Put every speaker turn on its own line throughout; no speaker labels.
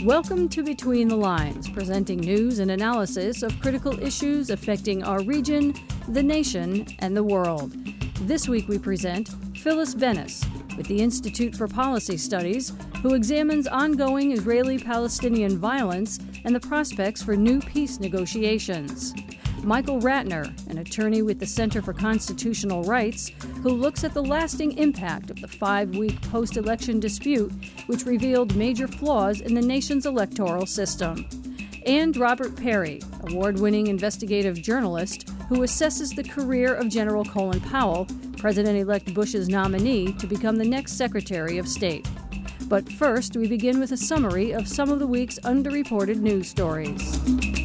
Welcome to Between the Lines, presenting news and analysis of critical issues affecting our region, the nation, and the world. This week we present Phyllis Bennis with the Institute for Policy Studies, who examines ongoing Israeli-Palestinian violence and the prospects for new peace negotiations. Michael Ratner, an attorney with the Center for Constitutional Rights, who looks at the lasting impact of the 5-week post-election dispute, which revealed major flaws in the nation's electoral system. And Robert Perry, award-winning investigative journalist, who assesses the career of General Colin Powell, President-elect Bush's nominee to become the next Secretary of State. But first, we begin with a summary of some of the week's underreported news stories.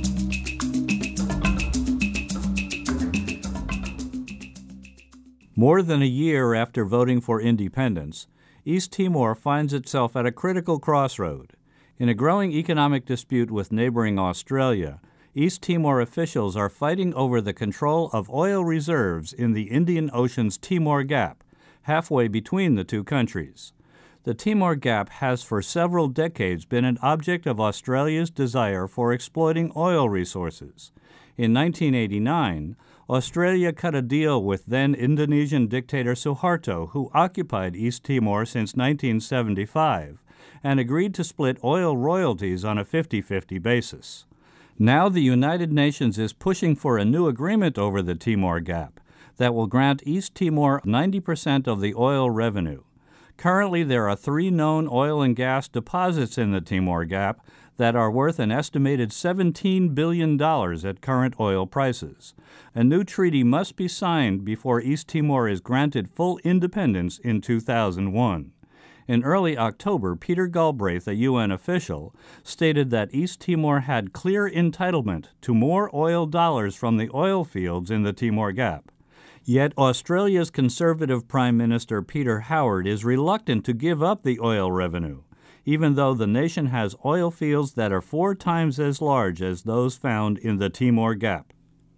More than a year after voting for independence, East Timor finds itself at a critical crossroad. In a growing economic dispute with neighboring Australia, East Timor officials are fighting over the control of oil reserves in the Indian Ocean's Timor Gap, halfway between the two countries. The Timor Gap has for several decades been an object of Australia's desire for exploiting oil resources. In 1989, Australia cut a deal with then-Indonesian dictator Suharto, who occupied East Timor since 1975, and agreed to split oil royalties on a 50-50 basis. Now the United Nations is pushing for a new agreement over the Timor Gap that will grant East Timor 90% of the oil revenue. Currently, there are 3 known oil and gas deposits in the Timor Gap that are worth an estimated $17 billion at current oil prices. A new treaty must be signed before East Timor is granted full independence in 2001. In early October, Peter Galbraith, a UN official, stated that East Timor had clear entitlement to more oil dollars from the oil fields in the Timor Gap. Yet Australia's Conservative Prime Minister Peter Howard is reluctant to give up the oil revenue, even though the nation has oil fields that are 4 times as large as those found in the Timor Gap.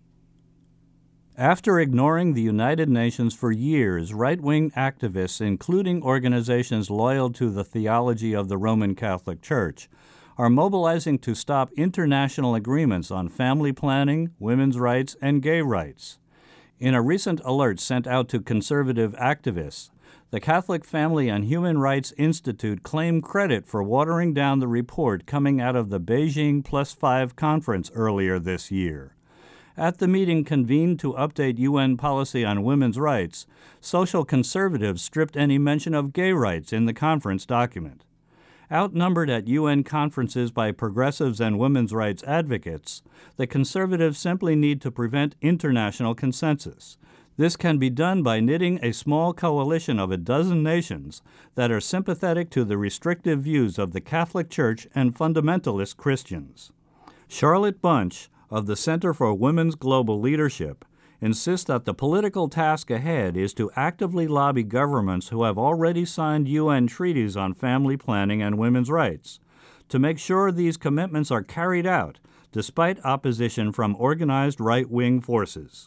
After ignoring the United Nations for years, right-wing activists, including organizations loyal to the theology of the Roman Catholic Church, are mobilizing to stop international agreements on family planning, women's rights, and gay rights. In a recent alert sent out to conservative activists, the Catholic Family and Human Rights Institute claimed credit for watering down the report coming out of the Beijing Plus5 conference earlier this year. At the meeting convened to update UN policy on women's rights, social conservatives stripped any mention of gay rights in the conference document. Outnumbered at UN conferences by progressives and women's rights advocates, the conservatives simply need to prevent international consensus. This can be done by knitting a small coalition of a dozen nations that are sympathetic to the restrictive views of the Catholic Church and fundamentalist Christians. Charlotte Bunch, of the Center for Women's Global Leadership, insists that the political task ahead is to actively lobby governments who have already signed UN treaties on family planning and women's rights to make sure these commitments are carried out, despite opposition from organized right-wing forces.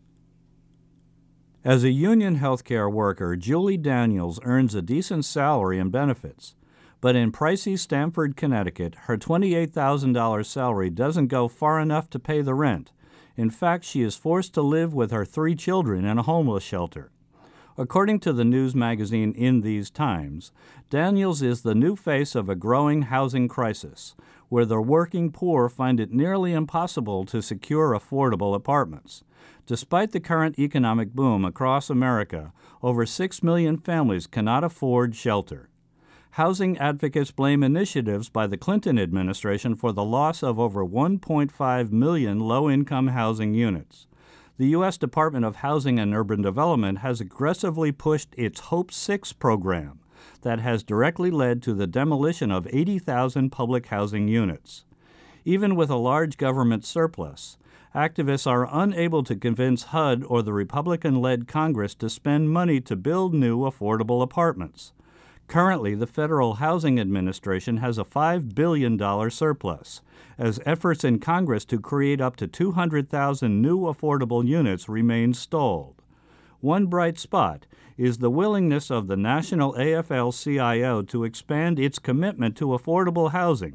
As a union healthcare worker, Julie Daniels earns a decent salary and benefits. But in pricey Stamford, Connecticut, her $28,000 salary doesn't go far enough to pay the rent. In fact, she is forced to live with her 3 children in a homeless shelter. According to the news magazine In These Times, Daniels is the new face of a growing housing crisis, where the working poor find it nearly impossible to secure affordable apartments. Despite the current economic boom across America, over 6 million families cannot afford shelter. Housing advocates blame initiatives by the Clinton administration for the loss of over 1.5 million low-income housing units. The U.S. Department of Housing and Urban Development has aggressively pushed its Hope 6 program that has directly led to the demolition of 80,000 public housing units. Even with a large government surplus, activists are unable to convince HUD or the Republican-led Congress to spend money to build new affordable apartments. Currently, the Federal Housing Administration has a $5 billion surplus, as efforts in Congress to create up to 200,000 new affordable units remain stalled. One bright spot is the willingness of the National AFL-CIO to expand its commitment to affordable housing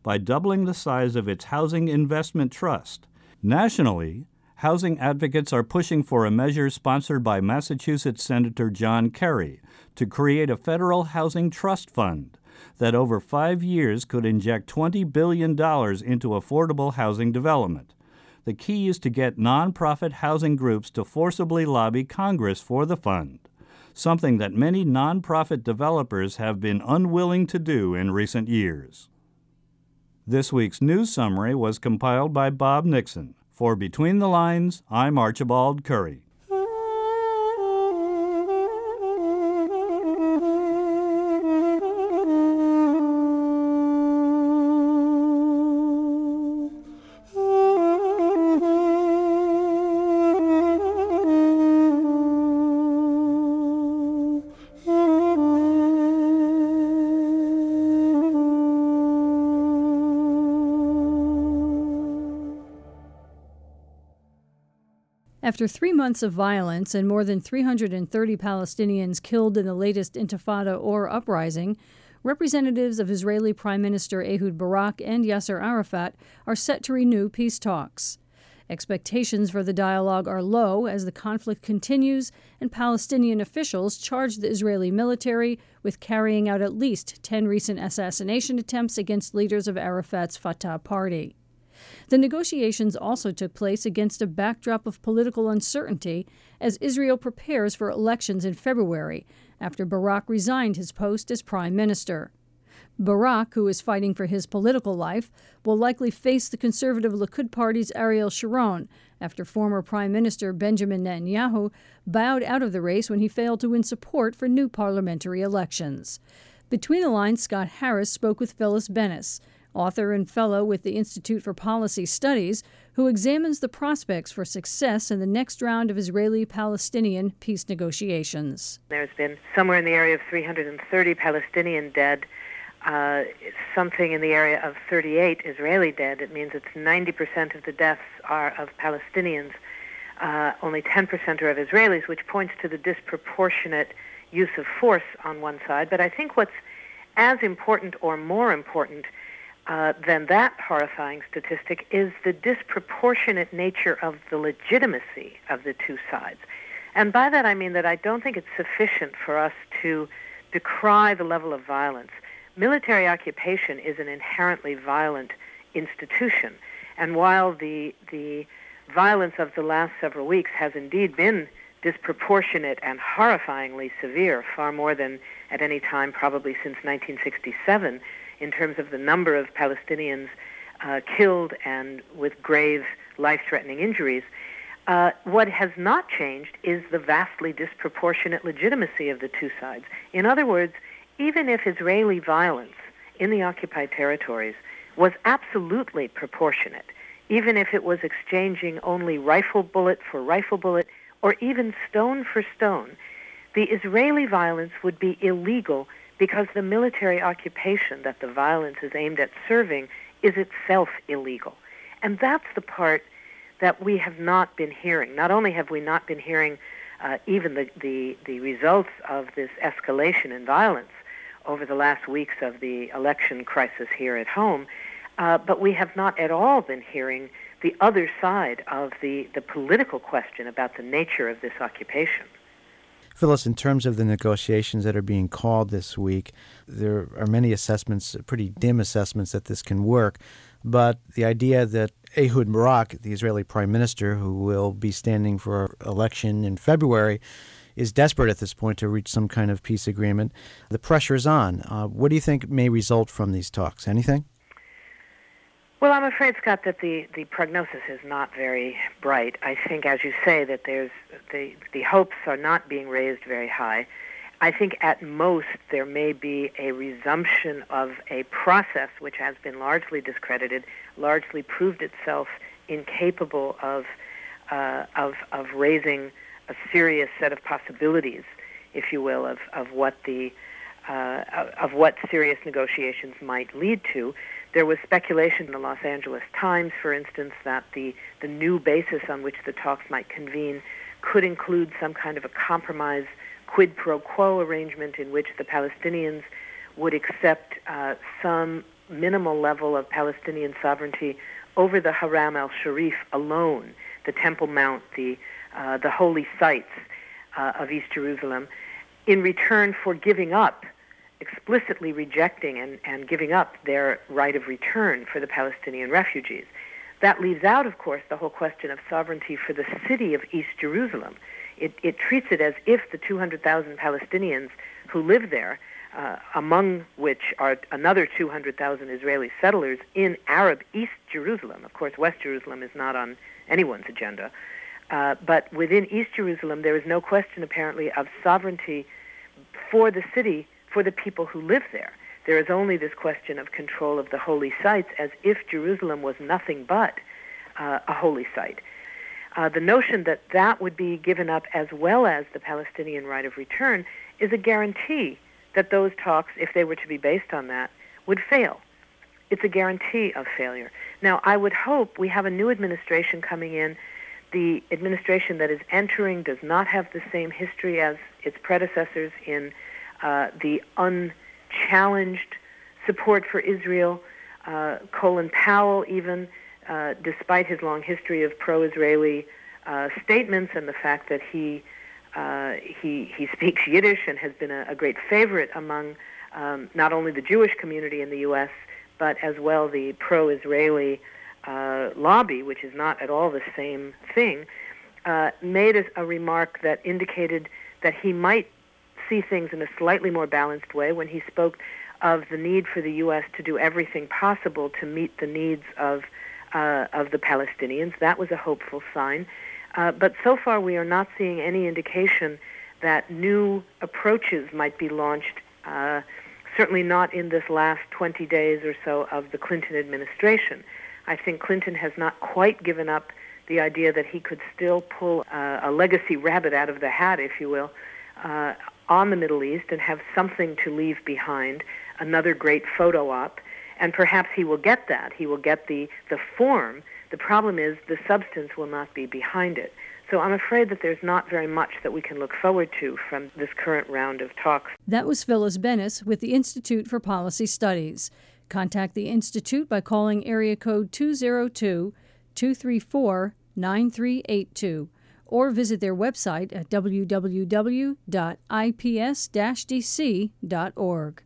by doubling the size of its Housing Investment Trust. Nationally, housing advocates are pushing for a measure sponsored by Massachusetts Senator John Kerry to create a federal housing trust fund that over 5 years could inject $20 billion into affordable housing development. The key is to get nonprofit housing groups to forcibly lobby Congress for the fund, something that many nonprofit developers have been unwilling to do in recent years. This week's news summary was compiled by Bob Nixon. For Between the Lines, I'm Archibald Curry.
After 3 months of violence and more than 330 Palestinians killed in the latest Intifada or uprising, representatives of Israeli Prime Minister Ehud Barak and Yasser Arafat are set to renew peace talks. Expectations for the dialogue are low as the conflict continues, and Palestinian officials charge the Israeli military with carrying out at least 10 recent assassination attempts against leaders of Arafat's Fatah party. The negotiations also took place against a backdrop of political uncertainty as Israel prepares for elections in February after Barak resigned his post as prime minister. Barak, who is fighting for his political life, will likely face the conservative Likud party's Ariel Sharon after former Prime Minister Benjamin Netanyahu bowed out of the race when he failed to win support for new parliamentary elections. Between the Lines, Scott Harris spoke with Phyllis Bennis, author and fellow with the Institute for Policy Studies, who examines the prospects for success in the next round of Israeli-Palestinian peace negotiations.
There's been somewhere in the area of 330 Palestinian dead, something in the area of 38 Israeli dead. It means it's 90% of the deaths are of Palestinians, only 10% are of Israelis, which points to the disproportionate use of force on one side. But I think what's as important or more important than that horrifying statistic is the disproportionate nature of the legitimacy of the two sides. And by that I mean that I don't think it's sufficient for us to decry the level of violence. Military occupation is an inherently violent institution. And while the violence of the last several weeks has indeed been disproportionate and horrifyingly severe, far more than at any time probably since 1967, in terms of the number of Palestinians killed and with grave life-threatening injuries, what has not changed is the vastly disproportionate legitimacy of the two sides. In other words, even if Israeli violence in the occupied territories was absolutely proportionate, even if it was exchanging only rifle bullet for rifle bullet or even stone for stone, the Israeli violence would be illegal because the military occupation that the violence is aimed at serving is itself illegal. And that's the part that we have not been hearing. Not only have we not been hearing even the results of this escalation in violence over the last weeks of the election crisis here at home, but we have not at all been hearing the other side of the political question about the nature of this occupation.
Phyllis, in terms of the negotiations that are being called this week, there are many assessments, pretty dim assessments, that this can work. But the idea that Ehud Barak, the Israeli prime minister, who will be standing for election in February, is desperate at this point to reach some kind of peace agreement. The pressure is on. What do you think may result from these talks? Anything?
Well, I'm afraid, Scott, that the prognosis is not very bright. I think, as you say, that there's the hopes are not being raised very high. I think at most there may be a resumption of a process which has been largely discredited, largely proved itself incapable of raising a serious set of possibilities, if you will, of what serious negotiations might lead to. There was speculation in the Los Angeles Times, for instance, that the new basis on which the talks might convene could include some kind of a compromise quid pro quo arrangement in which the Palestinians would accept some minimal level of Palestinian sovereignty over the Haram al-Sharif alone, the Temple Mount, the holy sites of East Jerusalem, in return for giving up, explicitly rejecting and giving up their right of return for the Palestinian refugees. That leaves out, of course, the whole question of sovereignty for the city of East Jerusalem. It treats it as if the 200,000 Palestinians who live there, among which are another 200,000 Israeli settlers in Arab East Jerusalem. Of course, West Jerusalem is not on anyone's agenda. But within East Jerusalem, there is no question, apparently, of sovereignty for the city, for the people who live there. There is only this question of control of the holy sites, as if Jerusalem was nothing but a holy site. The notion that that would be given up as well as the Palestinian right of return is a guarantee that those talks, if they were to be based on that, would fail. It's a guarantee of failure. Now, I would hope we have a new administration coming in. The administration that is entering does not have the same history as its predecessors in the unchallenged support for Israel. Colin Powell, even, despite his long history of pro-Israeli statements and the fact that he speaks Yiddish and has been a great favorite among not only the Jewish community in the U.S., but as well the pro-Israeli lobby, which is not at all the same thing, made a remark that indicated that he might see things in a slightly more balanced way when he spoke of the need for the U.S. to do everything possible to meet the needs of the Palestinians. That was a hopeful sign. But so far we are not seeing any indication that new approaches might be launched, certainly not in this last 20 days or so of the Clinton administration. I think Clinton has not quite given up the idea that he could still pull a legacy rabbit out of the hat, if you will, on the Middle East and have something to leave behind, another great photo op, and perhaps he will get that. He will get the form. The problem is the substance will not be behind it. So I'm afraid that there's not very much that we can look forward to from this current round of talks.
That was Phyllis Bennis with the Institute for Policy Studies. Contact the Institute by calling area code 202-234-9382 or visit their website at www.ips-dc.org.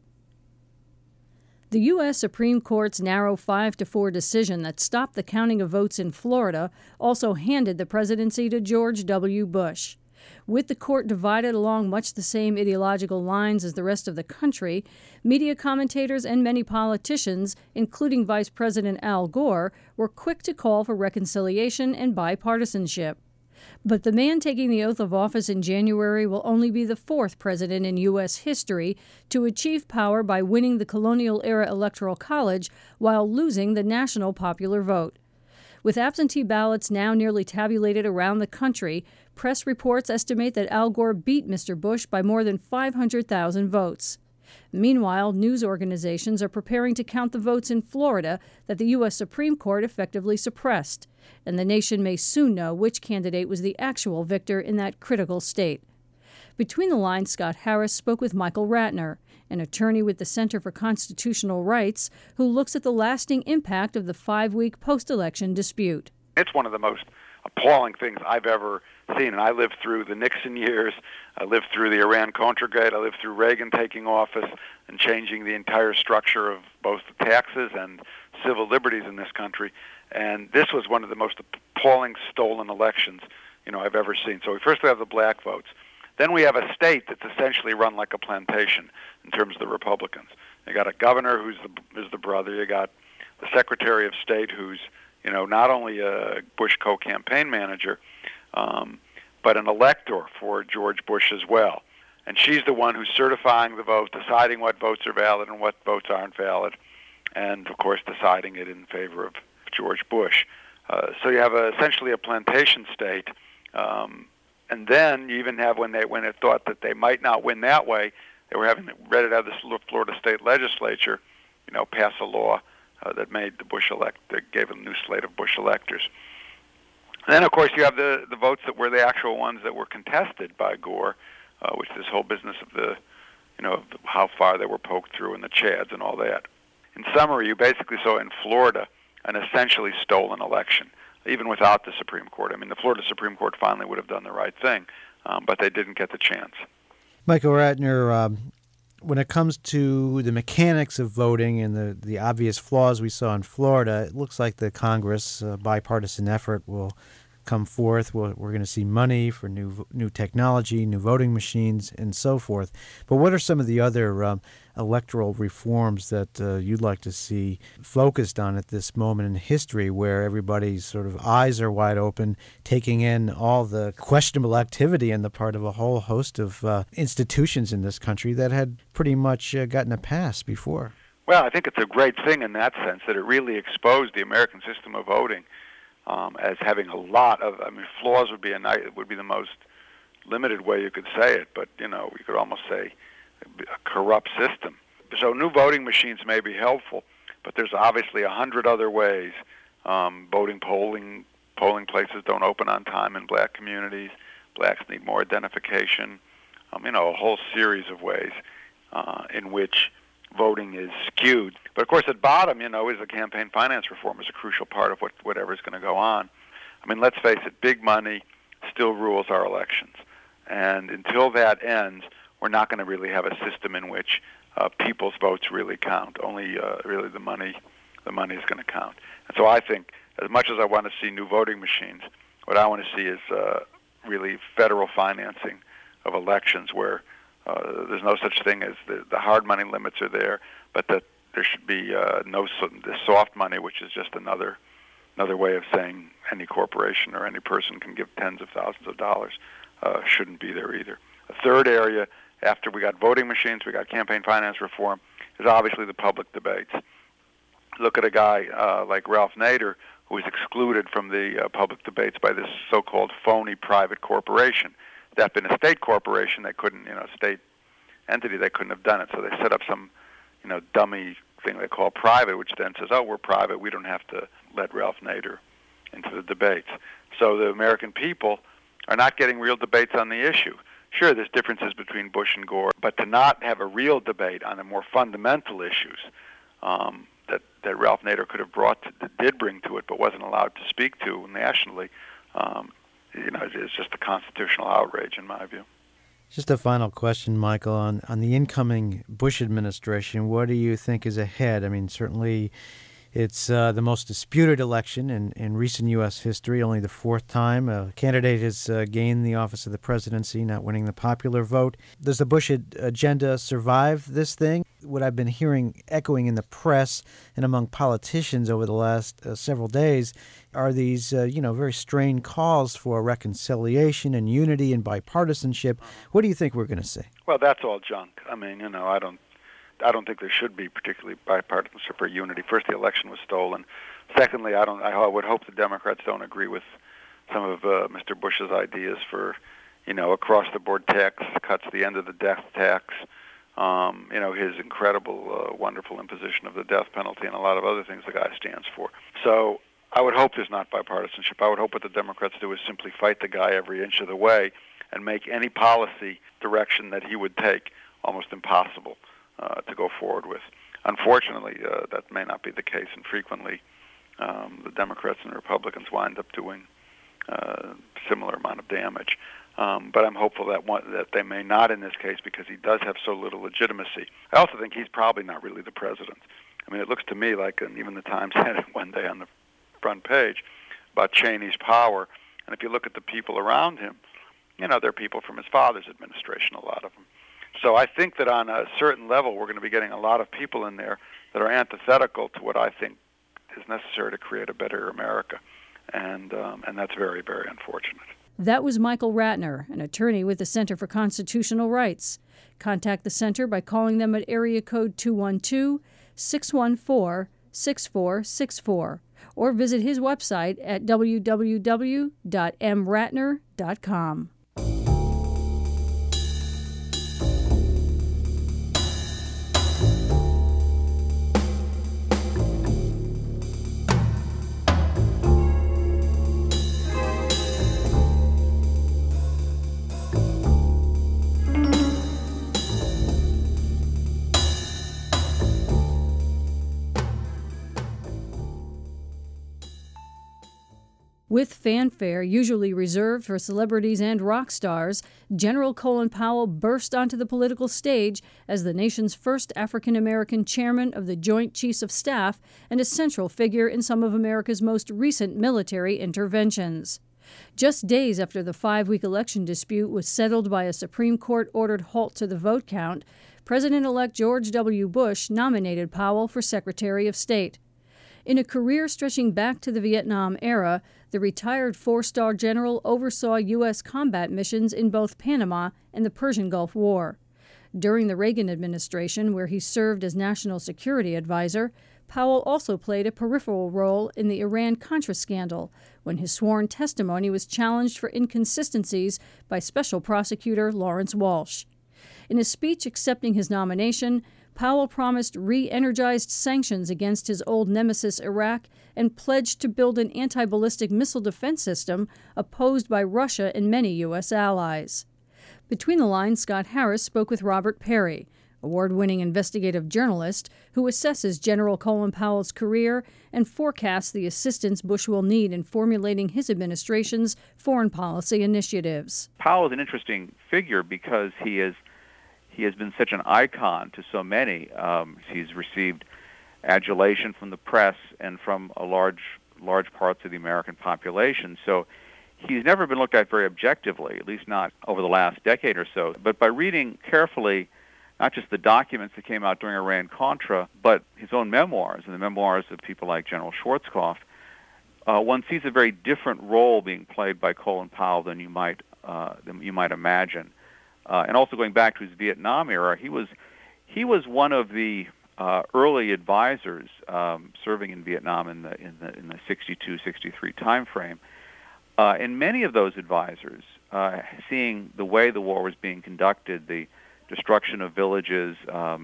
The U.S. Supreme Court's narrow 5-4 decision that stopped the counting of votes in Florida also handed the presidency to George W. Bush. With the court divided along much the same ideological lines as the rest of the country, media commentators and many politicians, including Vice President Al Gore, were quick to call for reconciliation and bipartisanship. But the man taking the oath of office in January will only be the fourth president in U.S. history to achieve power by winning the colonial-era Electoral College while losing the national popular vote. With absentee ballots now nearly tabulated around the country, press reports estimate that Al Gore beat Mr. Bush by more than 500,000 votes. Meanwhile, news organizations are preparing to count the votes in Florida that the U.S. Supreme Court effectively suppressed, and the nation may soon know which candidate was the actual victor in that critical state. Between the lines, Scott Harris spoke with Michael Ratner, an attorney with the Center for Constitutional Rights, who looks at the lasting impact of the 5-week post-election dispute.
It's one of the most appalling things I've ever seen, and I lived through the Nixon years, I lived through the Iran-Contra-Gate, I lived through Reagan taking office and changing the entire structure of both the taxes and civil liberties in this country, and this was one of the most appalling stolen elections I've ever seen. So first we have the black votes. Then we have a state that's essentially run like a plantation in terms of the Republicans. You got a governor who's the brother. You got the Secretary of State who's not only a Bush co-campaign manager, but an elector for George Bush as well. And she's the one who's certifying the vote, deciding what votes are valid and what votes aren't valid, and of course deciding it in favor of George Bush. So you have essentially a plantation state. And then you even have when it thought that they might not win that way, they were having read it out of the Florida State Legislature, pass a law that made the that gave them a new slate of Bush electors. And then, of course, you have the votes that were the actual ones that were contested by Gore, which this whole business of of how far they were poked through and the Chads and all that. in summary, you basically saw in Florida an essentially stolen election, even without the Supreme Court. I mean, the Florida Supreme Court finally would have done the right thing, but they didn't get the chance.
Michael Ratner, when it comes to the mechanics of voting and the obvious flaws we saw in Florida, it looks like the Congress, bipartisan effort, will come forth. We're going to see money for new technology, new voting machines, and so forth. But what are some of the other electoral reforms that you'd like to see focused on at this moment in history where everybody's sort of eyes are wide open, taking in all the questionable activity on the part of a whole host of institutions in this country that had pretty much gotten a pass before?
Well, I think it's a great thing in that sense that it really exposed the American system of voting as having a lot of, flaws would be the most limited way you could say it, but, you could almost say a corrupt system. So new voting machines may be helpful, but there's obviously 100 other ways. Polling places don't open on time in black communities. Blacks need more identification. A whole series of ways in which voting is skewed. But of course, at bottom, is the campaign finance reform is a crucial part of whatever is going to go on. Let's face it, big money still rules our elections. And until that ends, we're not going to really have a system in which people's votes really count. Only really the money is going to count. And so I think, as much as I want to see new voting machines, what I want to see is really federal financing of elections where there's no such thing as the hard money limits are there, but that there should be the soft money, which is just another way of saying any corporation or any person can give tens of thousands of dollars, shouldn't be there either. A third area, after we got voting machines, we got campaign finance reform, is obviously the public debates. Look at a guy like Ralph Nader, who was excluded from the public debates by this so-called phony private corporation. That had been a state corporation, they couldn't, state entity, they couldn't have done it. So they set up some, dummy thing they call private, which then says, oh, we're private, we don't have to let Ralph Nader into the debates. So the American people are not getting real debates on the issue. Sure, there's differences between Bush and Gore, but to not have a real debate on the more fundamental issues that Ralph Nader could have did bring to it, but wasn't allowed to speak to nationally, it's just a constitutional outrage in my view.
Just a final question, Michael, on the incoming Bush administration. What do you think is ahead? Certainly it's the most disputed election in recent U.S. history, only the fourth time a candidate has gained the office of the presidency, not winning the popular vote. Does the Bush agenda survive this thing? What I've been hearing echoing in the press and among politicians over the last several days are these, very strained calls for reconciliation and unity and bipartisanship. What do you think we're going to see?
Well, that's all junk. I don't think there should be particularly bipartisanship or unity. First, the election was stolen. Secondly, I would hope the Democrats don't agree with some of Mr. Bush's ideas for, across-the-board tax cuts, the end of the death tax, his incredible, wonderful imposition of the death penalty, and a lot of other things the guy stands for. So I would hope there's not bipartisanship. I would hope what the Democrats do is simply fight the guy every inch of the way and make any policy direction that he would take almost impossible to go forward with. Unfortunately, that may not be the case, and frequently the Democrats and Republicans wind up doing a similar amount of damage. But I'm hopeful that they may not in this case because he does have so little legitimacy. I also think he's probably not really the president. It looks to me like, and even the Times had it one day on the front page, about Cheney's power. And if you look at the people around him, they're people from his father's administration, a lot of them. So I think that on a certain level, we're going to be getting a lot of people in there that are antithetical to what I think is necessary to create a better America. And that's very, very unfortunate.
That was Michael Ratner, an attorney with the Center for Constitutional Rights. Contact the center by calling them at area code 212-614-6464 or visit his website at www.mratner.com. With fanfare usually reserved for celebrities and rock stars, General Colin Powell burst onto the political stage as the nation's first African-American chairman of the Joint Chiefs of Staff and a central figure in some of America's most recent military interventions. Just days after the 5-week election dispute was settled by a Supreme Court-ordered halt to the vote count, President-elect George W. Bush nominated Powell for Secretary of State. In a career stretching back to the Vietnam era, the retired 4-star general oversaw U.S. combat missions in both Panama and the Persian Gulf War. During the Reagan administration, where he served as National Security Advisor, Powell also played a peripheral role in the Iran-Contra scandal, when his sworn testimony was challenged for inconsistencies by Special Prosecutor Lawrence Walsh. In a speech accepting his nomination, Powell promised re-energized sanctions against his old nemesis Iraq and pledged to build an anti-ballistic missile defense system opposed by Russia and many U.S. allies. Between the lines, Scott Harris spoke with Robert Perry, award-winning investigative journalist who assesses General Colin Powell's career and forecasts the assistance Bush will need in formulating his administration's foreign policy initiatives.
Powell is an interesting figure because he has been such an icon to so many. He's received adulation from the press and from a large parts of the American population. So he's never been looked at very objectively, at least not over the last decade or so. But by reading carefully not just the documents that came out during Iran-Contra, but his own memoirs and the memoirs of people like General Schwarzkopf, one sees a very different role being played by Colin Powell than you might imagine. And also going back to his Vietnam era, he was one of the early advisors serving in Vietnam in the 62-63 time frame. And many of those advisors, seeing the way the war was being conducted, the destruction of villages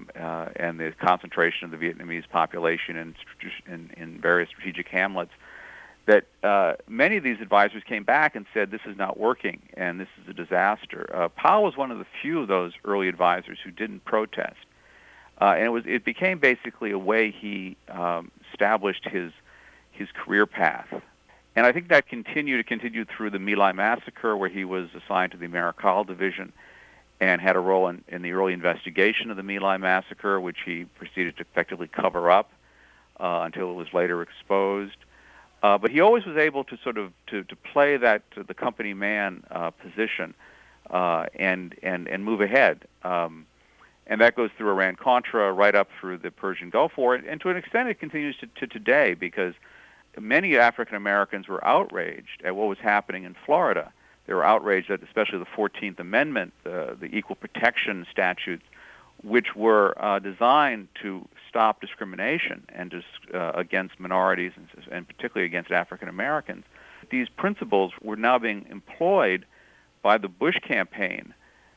and the concentration of the Vietnamese population in various strategic hamlets, that many of these advisors came back and said, this is not working and this is a disaster. Powell was one of the few of those early advisors who didn't protest. And it became basically a way he established his career path. And I think that continued through the My Lai massacre, where he was assigned to the Americal Division and had a role in the early investigation of the My Lai massacre, which he proceeded to effectively cover up until it was later exposed. But he always was able to sort of to play that the company man position and move ahead. And that goes through Iran-Contra right up through the Persian Gulf War. And to an extent, it continues to today, because many African Americans were outraged at what was happening in Florida. They were outraged at especially the 14th Amendment, the equal protection statutes, which were designed to stop discrimination and against minorities and particularly against African Americans. These principles were now being employed by the Bush campaign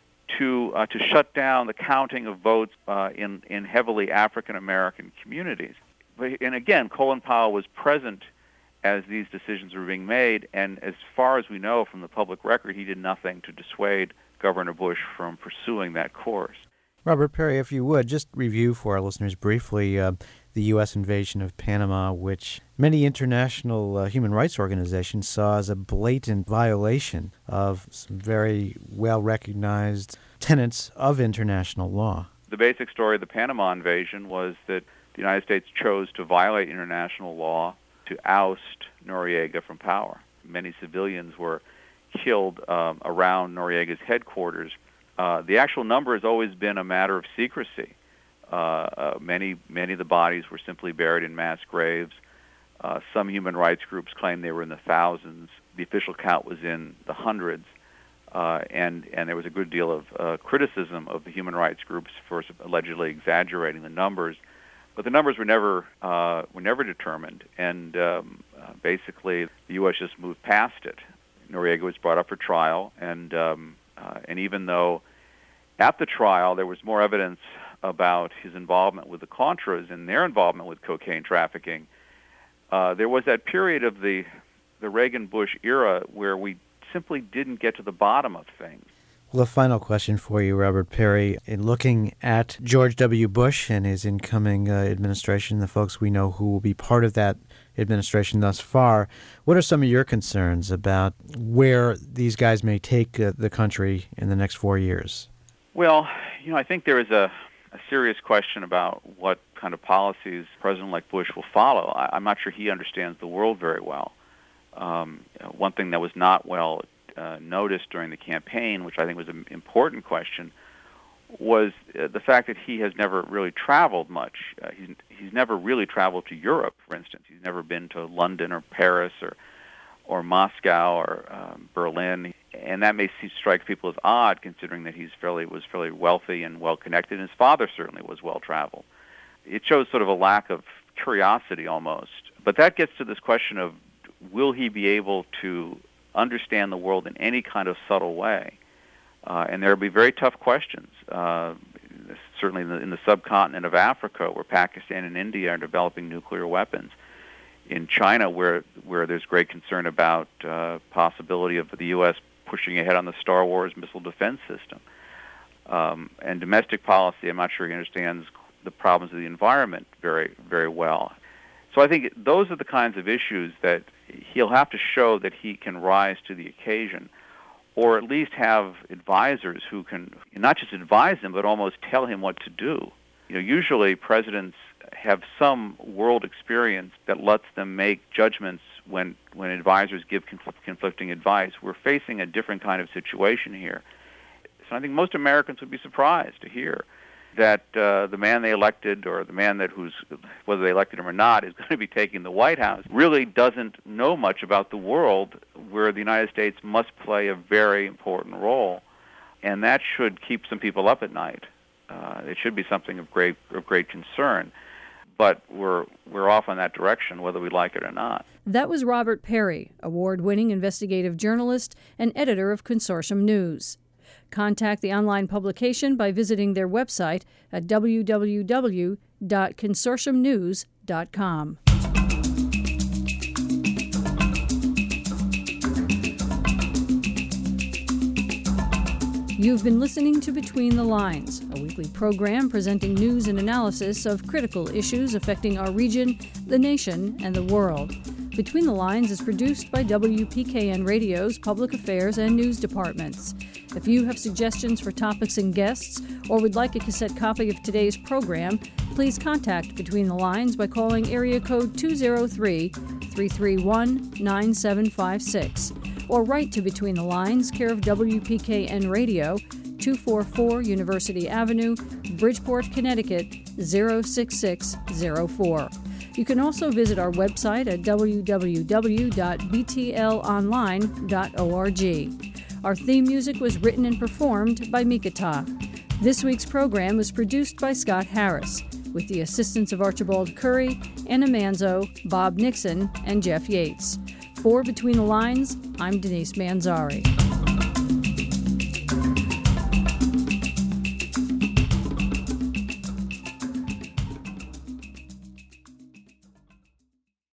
to shut down the counting of votes in heavily African American communities. And again, Colin Powell was present as these decisions were being made, and as far as we know from the public record, he did nothing to dissuade Governor Bush from pursuing that course.
Robert Perry, if you would, just review for our listeners briefly the U.S. invasion of Panama, which many international human rights organizations saw as a blatant violation of some very well-recognized tenets of international law.
The basic story of the Panama invasion was that the United States chose to violate international law to oust Noriega from power. Many civilians were killed around Noriega's headquarters. The actual number has always been a matter of secrecy. Many of the bodies were simply buried in mass graves. Some human rights groups claimed they were in the thousands. The official count was in the hundreds. And there was a good deal of criticism of the human rights groups for allegedly exaggerating the numbers. But the numbers were never determined, and basically the U.S. just moved past it. Noriega was brought up for trial, and even though at the trial there was more evidence about his involvement with the Contras and their involvement with cocaine trafficking, there was that period of the Reagan-Bush era where we simply didn't get to the bottom of things.
Well, a final question for you, Robert Perry. In looking at George W. Bush and his incoming administration, the folks we know who will be part of that administration thus far, what are some of your concerns about where these guys may take the country in the next 4 years?
Well, I think there is a serious question about what kind of policies President-elect Bush will follow. I'm not sure he understands the world very well. One thing that was not well noticed during the campaign, which I think was an important question, was the fact that he has never really traveled much. He's never really traveled to Europe, for instance. He's never been to London or Paris or Moscow or Berlin, and that may strike people as odd, considering that he was fairly wealthy and well-connected, and his father certainly was well-traveled. It shows sort of a lack of curiosity almost. But that gets to this question of, will he be able to understand the world in any kind of subtle way? And there will be very tough questions, certainly in the subcontinent of Africa, where Pakistan and India are developing nuclear weapons. In China, where there's great concern about possibility of the U.S. pushing ahead on the Star Wars missile defense system. And domestic policy, I'm not sure he understands the problems of the environment very, very well. So I think those are the kinds of issues that he'll have to show that he can rise to the occasion, or at least have advisors who can not just advise him, but almost tell him what to do. Usually presidents have some world experience that lets them make judgments when advisors give conflicting advice. We're facing a different kind of situation here. So I think most Americans would be surprised to hear that the man they elected, or the man whether they elected him or not, is going to be taking the White House, really doesn't know much about the world where the United States must play a very important role. And that should keep some people up at night. It should be something of great concern. But we're off on that direction, whether we like it or not.
That was Robert Perry, award-winning investigative journalist and editor of Consortium News. Contact the online publication by visiting their website at www.consortiumnews.com. You've been listening to Between the Lines, a weekly program presenting news and analysis of critical issues affecting our region, the nation, and the world. Between the Lines is produced by WPKN Radio's Public Affairs and News Departments. If you have suggestions for topics and guests, or would like a cassette copy of today's program, please contact Between the Lines by calling area code 203-331-9756, or write to Between the Lines, care of WPKN Radio, 244 University Avenue, Bridgeport, Connecticut, 06604. You can also visit our website at www.btlonline.org. Our theme music was written and performed by Mikata. This week's program was produced by Scott Harris, with the assistance of Archibald Curry, Anna Manzo, Bob Nixon, and Jeff Yates. For Between the Lines, I'm Denise Manzari.